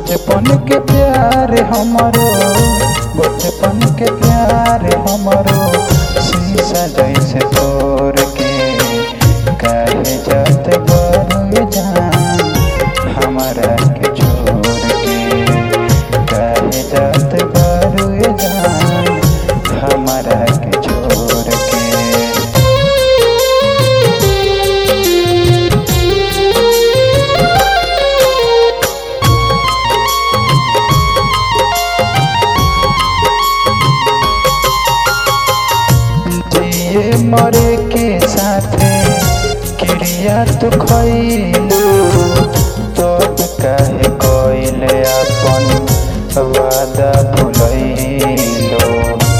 बचपन के प्यार हमारो, बचपन के प्यार हमारो शीशा जैसे तोड़ के काहे जात बरुए जान हमारा के छोड़ के, काहे जात बरुए जान हमारा के छोड़ के। मरे के साथे क्रिया तू खइलू, तब काहे कइले अपन वादा भुलइलो।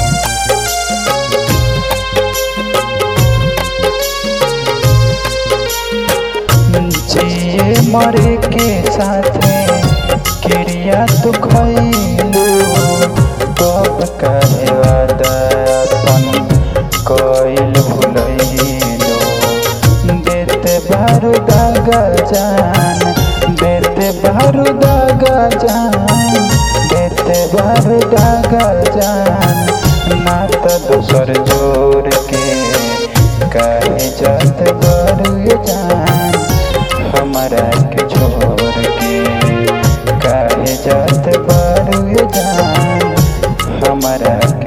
जिए मरे के साथे क्रिया तू खइलू, तब काहे वादा अपन कइल भुलइलो। देते बारू दागा जान, देते बारू दागा जान, देते बारू दागा जान ना तो दूसर जोड़ के काहे जात बरुए जान हमारा के छोड़ के, काहे जात बरुए जान हमारा